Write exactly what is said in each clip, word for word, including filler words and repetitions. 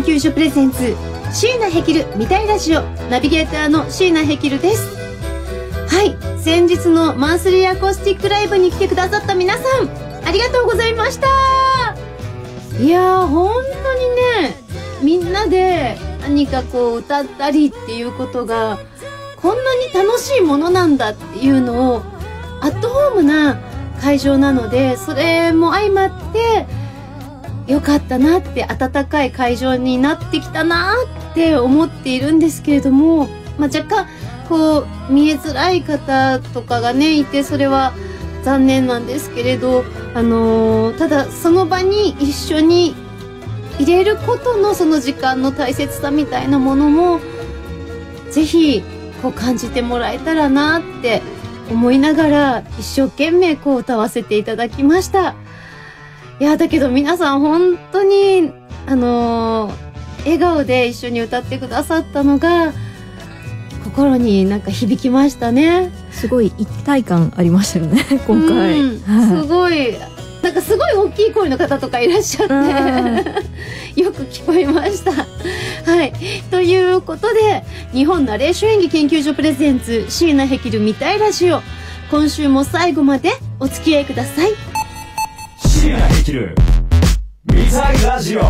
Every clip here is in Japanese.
究所プレゼンツ椎名ヘキル見たいラジオ、ナビゲーターの椎名ヘキルです。はい、先日のマンスリーアコースティックライブに来てくださった皆さん、ありがとうございました。いやー、本当にね、みんなで何かこう歌ったりっていうことがこんなに楽しいものなんだっていうのを、アットホームな会場なので、それも相まってよかったなって、温かい会場になってきたなって思っているんですけれども、まあ、若干こう見えづらい方とかがねいて、それは残念なんですけれど、あのー、ただその場に一緒に入れることのその時間の大切さみたいなものもぜひこう感じてもらえたらなって思いながら一生懸命こう歌わせていただきました。いやだけど皆さん本当にあのー、笑顔で一緒に歌ってくださったのが心になんか響きましたね。 すごい一体感ありましたよね今回、 うん、すごいなんかすごい大きい声の方とかいらっしゃってよく聞こえました。はい、ということで日本ナレーション演技研究所プレゼンツ椎名ヘキル見たいラジオ、今週も最後までお付き合いください。 椎名ヘキル見たいラジオ。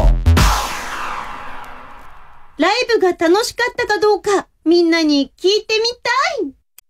ライブが楽しかったかどうかみんなに聞いてみたい。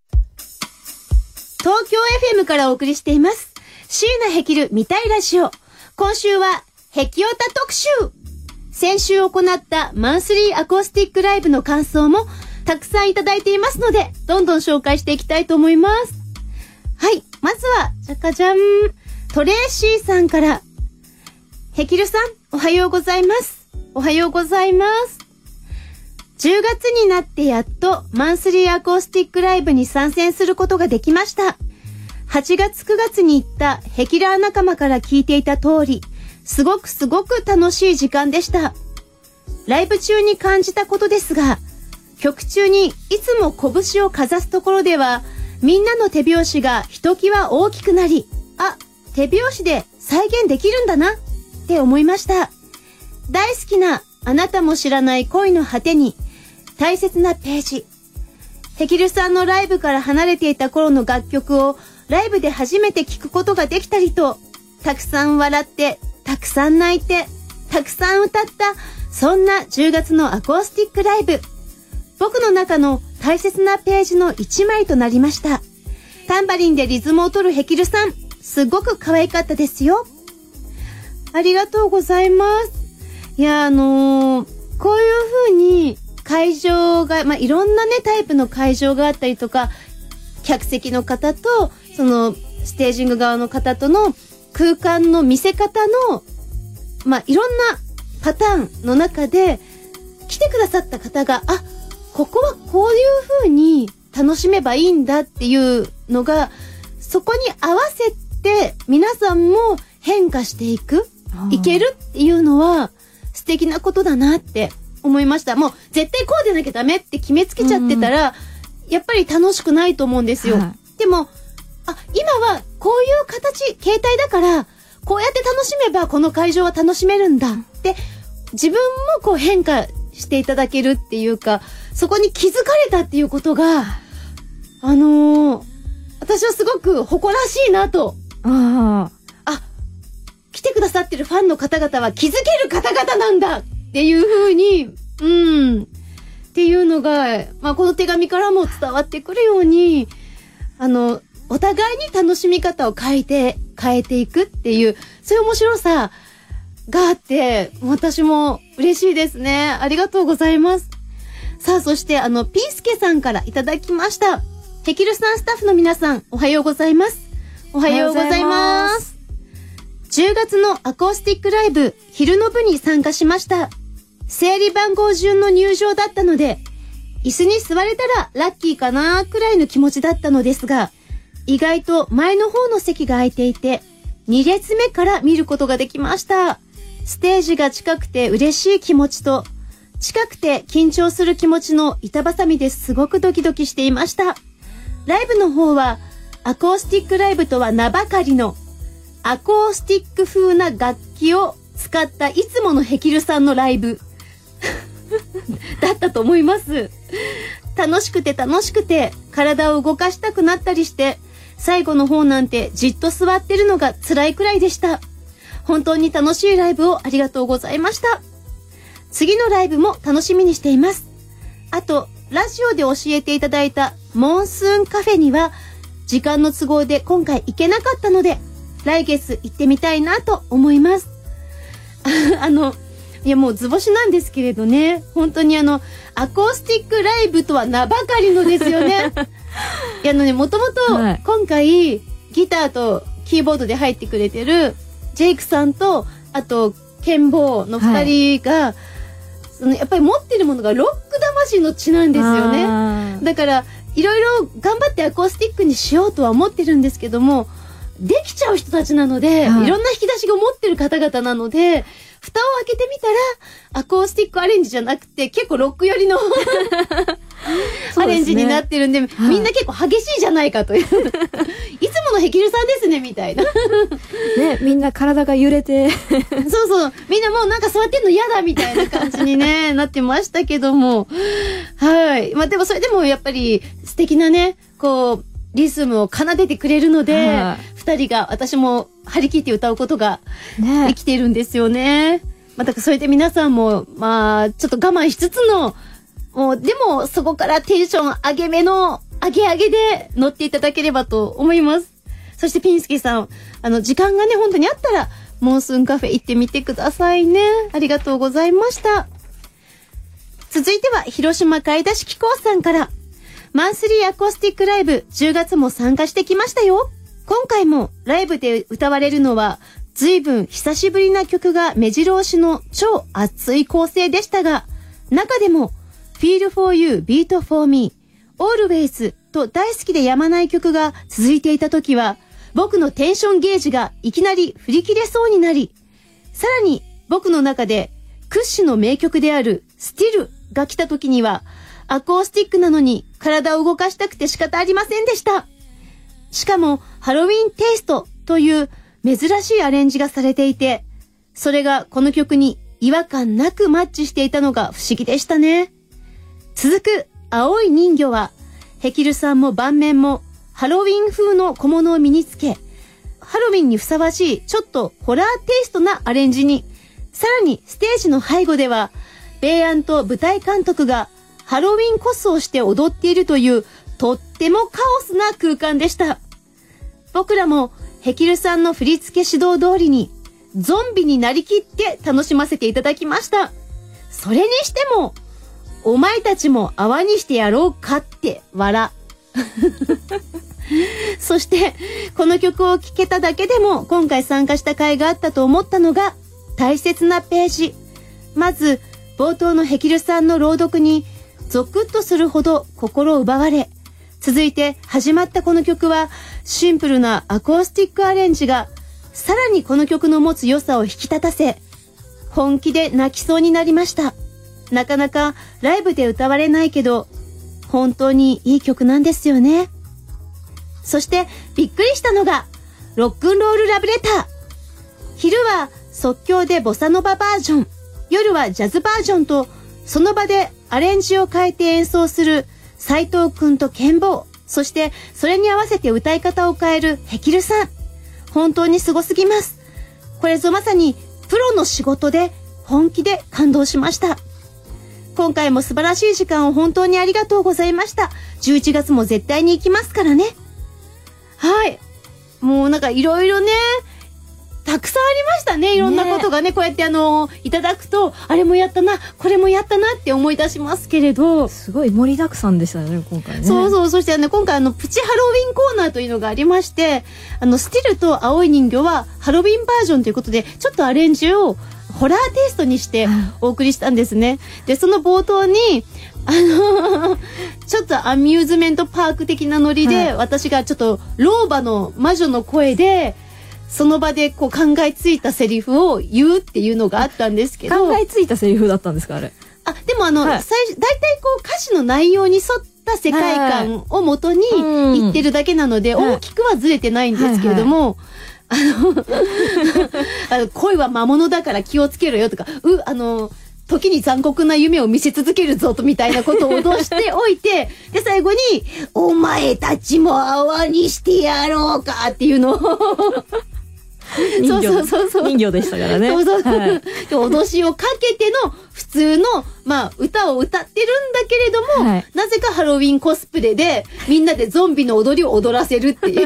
東京 エフエム からお送りしています椎名ヘキル見たいラジオ。今週はヘキオタ特集。先週行ったマンスリーアコースティックライブの感想もたくさんいただいていますので、どんどん紹介していきたいと思います。はい、まずはじゃかじゃん、トレーシーさんから。ヘキルさん、おはようございます。おはようございます。じゅうがつになってやっとマンスリーアコースティックライブに参戦することができました。はちがつくがつに行ったヘキラー仲間から聞いていた通り、すごくすごく楽しい時間でした。ライブ中に感じたことですが、曲中にいつも拳をかざすところでは、みんなの手拍子がひときわ大きくなり、あ、手拍子で再現できるんだなって思いました。大好きなあなたも知らない恋の果てに、大切なページ。ヘキルさんのライブから離れていた頃の楽曲をライブで初めて聴くことができたりと、たくさん笑って、たくさん泣いて、たくさん歌った、そんなじゅうがつのアコースティックライブ。僕の中の大切なページの一枚となりました。タンバリンでリズムを取るヘキルさん、すごく可愛かったですよ。ありがとうございます。いや、あのー、こういう風に会場が、まあ、いろんなね、タイプの会場があったりとか、客席の方と、その、ステージング側の方との空間の見せ方の、まあ、いろんなパターンの中で、来てくださった方が、あ、ここはこういう風に楽しめばいいんだっていうのが、そこに合わせて皆さんも変化していく、いけるっていうのは素敵なことだなって思いました。もう絶対こうでなきゃダメって決めつけちゃってたら、うん、やっぱり楽しくないと思うんですよ。はい、でも、あ、今はこういう形、形態だから、こうやって楽しめばこの会場は楽しめるんだって、自分もこう変化していただけるっていうか、そこに気づかれたっていうことが、あのー、私はすごく誇らしいなと。ああ、来てくださってるファンの方々は気づける方々なんだっていう風に、うん、っていうのが、まあこの手紙からも伝わってくるように、あの、お互いに楽しみ方を変えて、変えていくっていう、そういう面白さがあって、私も嬉しいですね。ありがとうございます。さあ、そしてあの、ピースケさんからいただきました。ヘキルさんスタッフの皆さん、おはようございます。おはようございます。じゅうがつのアコースティックライブ、昼の部に参加しました。整理番号順の入場だったので、椅子に座れたらラッキーかなくらいの気持ちだったのですが、意外と前の方の席が空いていて、に列目から見ることができました。ステージが近くて嬉しい気持ちと、近くて緊張する気持ちの板挟みですごくドキドキしていました。ライブの方は、アコースティックライブとは名ばかりの、アコースティック風な楽器を使ったいつものヘキルさんのライブ。 だったと思います。楽しくて楽しくて体を動かしたくなったりして、最後の方なんてじっと座ってるのが辛いくらいでした。本当に楽しいライブをありがとうございました。次のライブも楽しみにしています。あと、ラジオで教えていただいたモンスーンカフェには時間の都合で今回行けなかったので、来月行ってみたいなと思います。あの、いやもう図星なんですけれどね、本当にあの、アコースティックライブとは名ばかりのですよね。いやあのね、もともと今回ギターとキーボードで入ってくれてるジェイクさんと、あとケンボーの二人が、はい、そのやっぱり持ってるものがロック魂の血なんですよね。だからいろいろ頑張ってアコースティックにしようとは思ってるんですけども、できちゃう人たちなので、はい、いろんな引き出しが持ってる方々なので、蓋を開けてみたらアコースティックアレンジじゃなくて結構ロック寄りのアレンジになってるんで、はい、みんな結構激しいじゃないかといういつものヘキルさんですねみたいなね、みんな体が揺れてそうそう、みんなもうなんか座ってんの嫌だみたいな感じに、ね、なってましたけども、はい、まあでもそれでもやっぱり素敵なね、こうリズムを奏でてくれるので、はい、二人が私も張り切って歌うことができているんですよね。またそれで皆さんもまあちょっと我慢しつつの、もうでもそこからテンション上げ目の上げ上げで乗っていただければと思います。そしてピンスケさん、あの時間がね本当にあったらモンスーンカフェ行ってみてくださいね。ありがとうございました。続いては広島買い出し機構さんから、マンスリーアコースティックライブじゅうがつも参加してきましたよ。今回もライブで歌われるのは随分久しぶりな曲が目白押しの超熱い構成でしたが、中でも Feel for You, Beat for Me, Always と大好きでやまない曲が続いていた時は、僕のテンションゲージがいきなり振り切れそうになり、さらに僕の中で屈指の名曲である Still が来た時には、アコースティックなのに体を動かしたくて仕方ありませんでした。しかもハロウィンテイストという珍しいアレンジがされていて、それがこの曲に違和感なくマッチしていたのが不思議でしたね。続く青い人魚は、ヘキルさんも盤面もハロウィン風の小物を身につけ、ハロウィンにふさわしいちょっとホラーテイストなアレンジに、さらにステージの背後では、米安と舞台監督がハロウィンコスをして踊っているというとってもカオスな空間でした。僕らもヘキルさんの振付指導通りにゾンビになりきって楽しませていただきました。それにしても、お前たちも泡にしてやろうかって笑。そしてこの曲を聴けただけでも今回参加した甲斐があったと思ったのが大切なページ。まず冒頭のヘキルさんの朗読にゾクッとするほど心を奪われ、続いて始まったこの曲はシンプルなアコースティックアレンジがさらにこの曲の持つ良さを引き立たせ、本気で泣きそうになりました。なかなかライブで歌われないけど本当にいい曲なんですよね。そしてびっくりしたのがロックンロールラブレター。昼は即興でボサノババージョン、夜はジャズバージョンとその場でアレンジを変えて演奏する斉藤くんとケンボー、そしてそれに合わせて歌い方を変えるヘキルさん。本当にすごすぎます。これぞまさにプロの仕事で本気で感動しました。今回も素晴らしい時間を本当にありがとうございました。じゅういちがつも絶対に行きますからね。はい。もうなんかいろいろね、たくさんありましたね。いろんなことがね、ねこうやってあのいただくと、あれもやったな、これもやったなって思い出しますけれど、 すごい盛りだくさんでしたね今回ね。 そうそう、そしてね今回あのプチハロウィンコーナーというのがありまして、あのスティルと青い人魚はハロウィンバージョンということで、ちょっとアレンジをホラーテイストにしてお送りしたんですね。でその冒頭にあのちょっとアミューズメントパーク的なノリで、はい、私がちょっと老婆の魔女の声でその場でこう考えついたセリフを言うっていうのがあったんですけど、 考えついたセリフだったんですかあれ。 あ、でもあの、はい、最初大体こう歌詞の内容に沿った世界観をもとに言ってるだけなので、はい、大きくはずれてないんですけれども、はいはいはい、あのあの恋は魔物だから気をつけろよとか、うあの時に残酷な夢を見せ続けるぞとみたいなことを脅しておいて、で、最後に、お前たちも泡にしてやろうかっていうのを、 人形そうそうそうそう。 人形でしたからね。 そうそうそう。 はい、 で脅しをかけての普通の、まあ、歌を歌ってるんだけれども、はい、なぜかハロウィンコスプレで、みんなでゾンビの踊りを踊らせるっていう。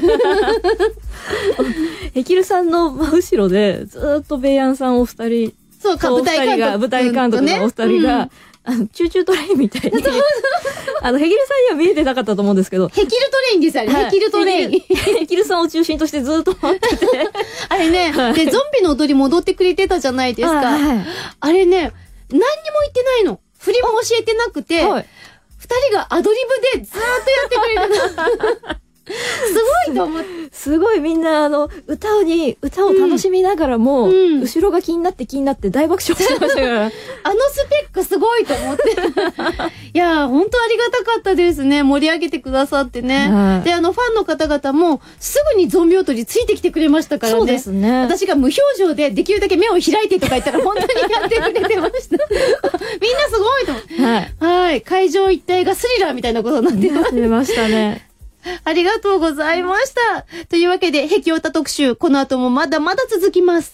ヘキルさんの真後ろで、ずーっとベイアンさんお二人、 そうか、舞台監督。 舞台監督のお二人が、うんあの、チューチュートレインみたいに。あの、ヘキルさんには見えてなかったと思うんですけど。 ヘキルトレインですあれ、はい、ヘキルトレイン。 ヘキルさんを中心としてずっと待ってて。 あれね、はい、で、ゾンビの踊り戻ってくれてたじゃないですか。あ,、はい、あれね、何にも言ってないの。振りも教えてなくて、はい、二人がアドリブでずーっとやってくれてた。すごいと思って。 すごいみんなあの、歌に、歌を楽しみながらも、うん、後ろが気になって気になって大爆笑してましたから。 あのスペックすごいと思って。いやー、本当ありがたかったですね。盛り上げてくださってね。はい、で、あの、ファンの方々も、すぐにゾンビ踊りついてきてくれましたからね。 そうですね。 私が無表情で、できるだけ目を開いてとか言ったら、本当にやってくれてました。みんなすごいと思って。はい。はい。会場一体がスリラーみたいなことになってました。 出ましたね。 ありがとうございました。というわけで、ヘキオタ特集、この後もまだまだ続きます。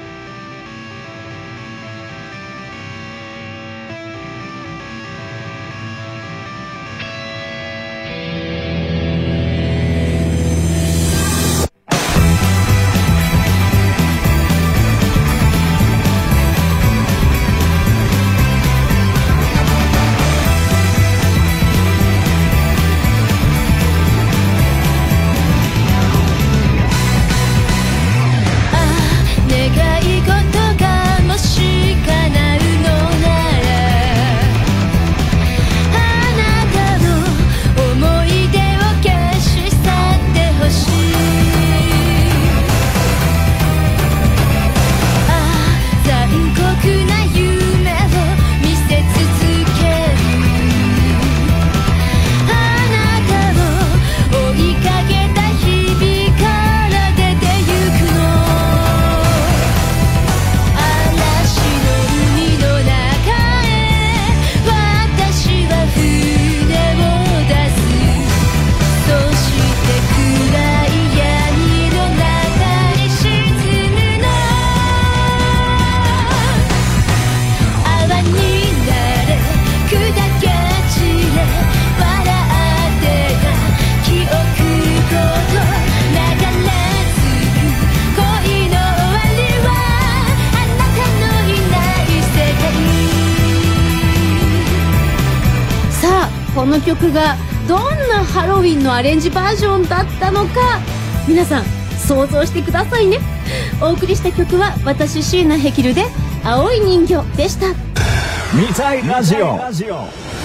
この曲がどんなハロウィンのアレンジバージョンだったのか皆さん想像してくださいね。お送りした曲は私椎名ヘキルで青い人形でした。 見たいラジオ東京 エ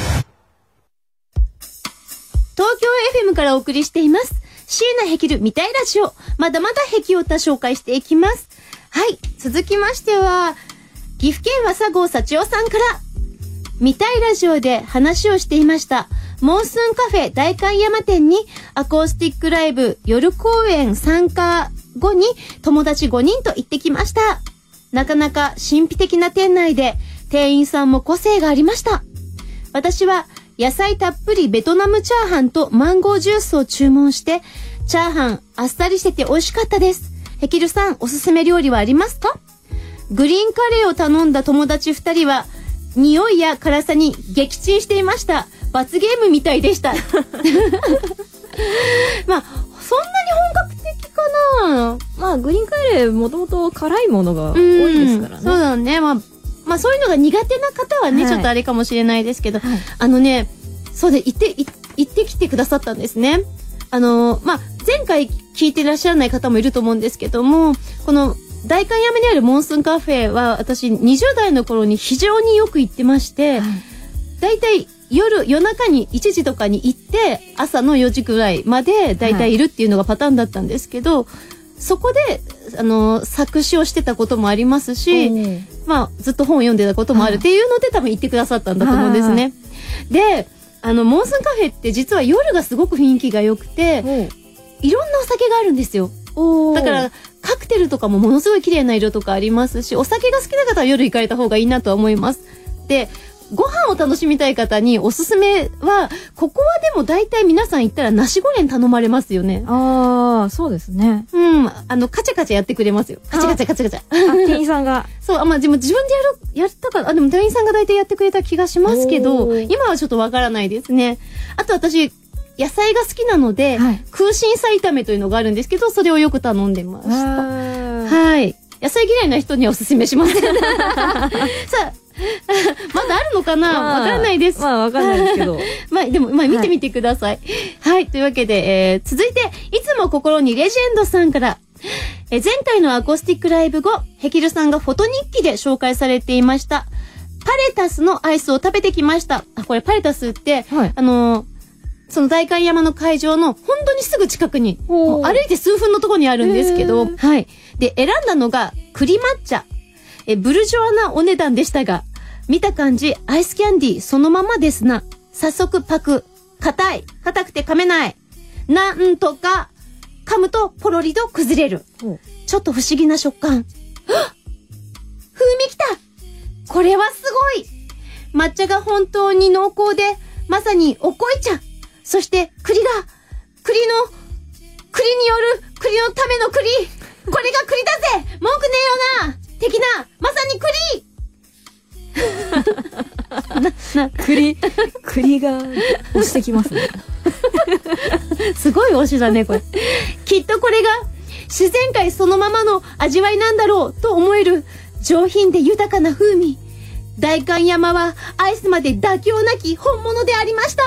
フエム からお送りしています椎名ヘキル見たいラジオ。まだまだヘキオタ紹介していきます。はい、続きましては岐阜県和佐郷幸男さんから見たいラジオで話をしていましたモンスーンカフェ代官山店にアコースティックライブ夜公演参加後に友達ごにんと行ってきました。なかなか神秘的な店内で店員さんも個性がありました。私は野菜たっぷりベトナムチャーハンとマンゴージュースを注文してチャーハンあっさりしてて美味しかったです。ヘキルさんおすすめ料理はありますか？グリーンカレーを頼んだ友達ふたりは匂いや辛さに撃沈していました。罰ゲームみたいでした。まあ、そんなに本格的かな。 まあ、グリーンカレーもともと辛いものが多いですからね。 そうだね。まあ、まあ、そういうのが苦手な方はね、はい、ちょっとあれかもしれないですけど、はい、あのね、そうで、行って、行ってきてくださったんですね。あの、まあ、前回聞いてらっしゃらない方もいると思うんですけども、この、代官山にあるモンスーンカフェは私にじゅう代の頃に非常によく行ってまして、はい、だいたい夜夜中にいちじとかに行って朝のよじくらいまでだいたいいるっていうのがパターンだったんですけど、はい、そこであの作詞をしてたこともありますし、まあ、ずっと本を読んでたこともあるっていうので多分行ってくださったんだと思うんですね。であのモンスーンカフェって実は夜がすごく雰囲気が良くていろんなお酒があるんですよ。だからカクテルとかもものすごい綺麗な色とかありますし、お酒が好きな方は夜行かれた方がいいなとは思います。で、ご飯を楽しみたい方におすすめは、ここはでも大体皆さん行ったらナシゴレン頼まれますよね。 ああ、そうですね。 うん。あの、カチャカチャやってくれますよ。カチャカチャカチャカチャ。 あ、店員さんが。 そう、あ、まあ、でも自分でやる、やったか、あ、でも店員さんが大体やってくれた気がしますけど、今はちょっとわからないですね。あと私、野菜が好きなので、はい、空心菜炒めというのがあるんですけど、それをよく頼んでました。はい。野菜嫌いな人にはおすすめします。さあ、まだあるのかなわからないです。 まあわかんないですけど。 まあでも、まあ見てみてください。はい。はい、というわけで、えー、続いて、いつも心にレジェンドさんから、えー、前回のアコースティックライブ後、ヘキルさんがフォト日記で紹介されていました、パレタスのアイスを食べてきました。あ、これパレタスって、はい、あのー、その代官山の会場の本当にすぐ近くに、歩いて数分のところにあるんですけど、はい。で、選んだのが栗抹茶。え、ブルジョアなお値段でしたが、見た感じ、アイスキャンディーそのままですな。早速パク。硬い。硬くて噛めない。なんとか、噛むとポロリと崩れる。ちょっと不思議な食感。はっ！風味きた！これはすごい！抹茶が本当に濃厚で、まさにお濃い茶。そして栗が、栗の、栗による栗のための栗。これが栗だぜ！文句ねえよな！的な、まさに栗な、な、栗、栗が押してきますね。 すごい推しだね、これ。きっとこれが自然界そのままの味わいなんだろうと思える上品で豊かな風味。代官山はアイスまで妥協なき本物でありました。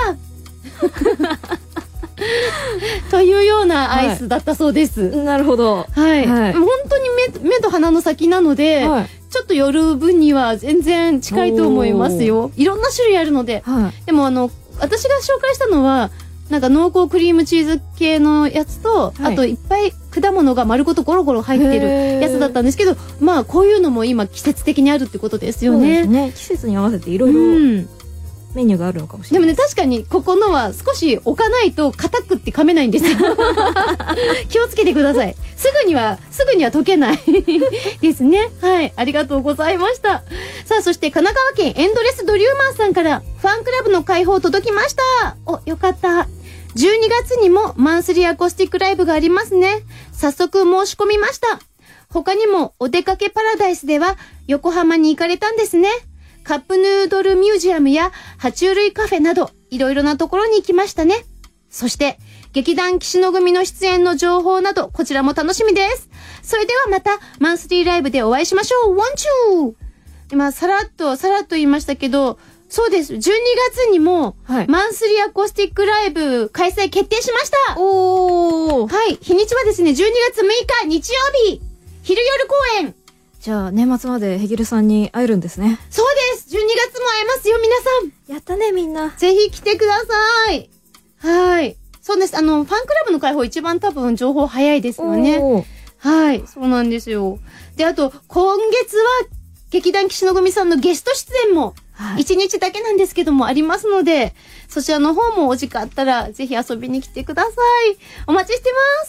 というようなアイスだったそうです。 はい、なるほど。 はい。はい、本当に 目, 目と鼻の先なので、はい、ちょっと寄る分には全然近いと思いますよ。いろんな種類あるので。はい、でもあの、私が紹介したのは、なんか濃厚クリームチーズ系のやつと、はい、あといっぱい果物が丸ごとゴロゴロ入ってるやつだったんですけど、まあこういうのも今季節的にあるってことですよね。 そうですね。季節に合わせていろいろメニューがあるのかもしれない。 でもね、確かにここのは少し置かないと硬くって噛めないんですよ。気をつけてください。すぐには、すぐには溶けないですね。はい。ありがとうございました。さあ、そして神奈川県エンドレスドリューマンさんからファンクラブの開放届きました。お、よかった。じゅうにがつにもマンスリーアコースティックライブがありますね。早速申し込みました。他にもお出かけパラダイスでは横浜に行かれたんですね。カップヌードルミュージアムや爬虫類カフェなどいろいろなところに行きましたね。そして劇団岸野組の出演の情報などこちらも楽しみです。それではまたマンスリーライブでお会いしましょう。ワンチュー。今さらっとさらっと言いましたけど、そうです。じゅうにがつにも、はい、マンスリーアコースティックライブ開催決定しました。 おー。 はい。日にちはですね、じゅうにがつむいか日曜日、昼夜公演。 じゃあ、年末までヘギルさんに会えるんですね。 そうです。じゅうにがつも会えますよ、皆さん。 やったね、みんな。 ぜひ来てください。はい。そうです。あの、ファンクラブの開放一番多分情報早いですよね。はい。そうなんですよ。で、あと、今月は、劇団岸野組さんのゲスト出演も、いちにちだけなんですけどもありますので、そちらの方もお時間あったらぜひ遊びに来てください。お待ちしてます。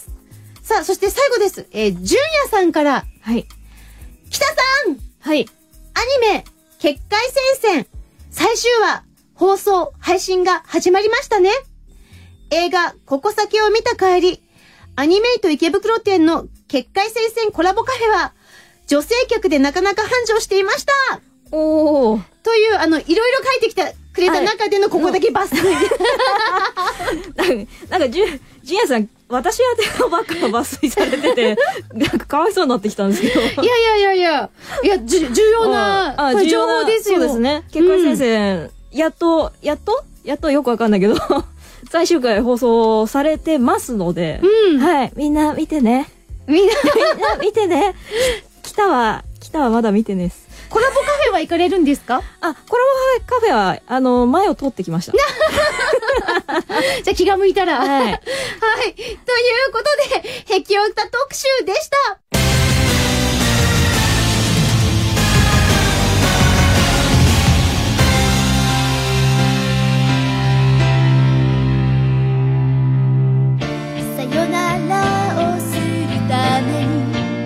さあ、そして最後です。えー、純也さんから。 はい。 北さん。 はい。 アニメ、結界戦線、最終話、放送、配信が始まりましたね。映画、ここ先を見た帰り、アニメイト池袋店の結界戦線コラボカフェは、女性客でなかなか繁盛していました。 おー。 という、あの、いろいろ書いてきてくれた中でのここだけ抜粋。 なんか、じゅ、じんやさん、私宛てのばっか抜粋されてて、なんかかわいそうになってきたんですけど。いやいやいやいや、いや、じゅ重要な、ああこれ情報ですよ。 そうですね。結界先生、うん、やっと、やっとやっとよくわかんないけど、最終回放送されてますので、うん、はい、みんな見てね。みんな、みんな見てね。北は、北はまだ見てねす。 コラボカフェは行かれるんですか？ あ、コラボカフェは、あの、前を通ってきました。 じゃあ気が向いたら。はい。はい。ということで、ヘキオタ特集でした。さよならをするために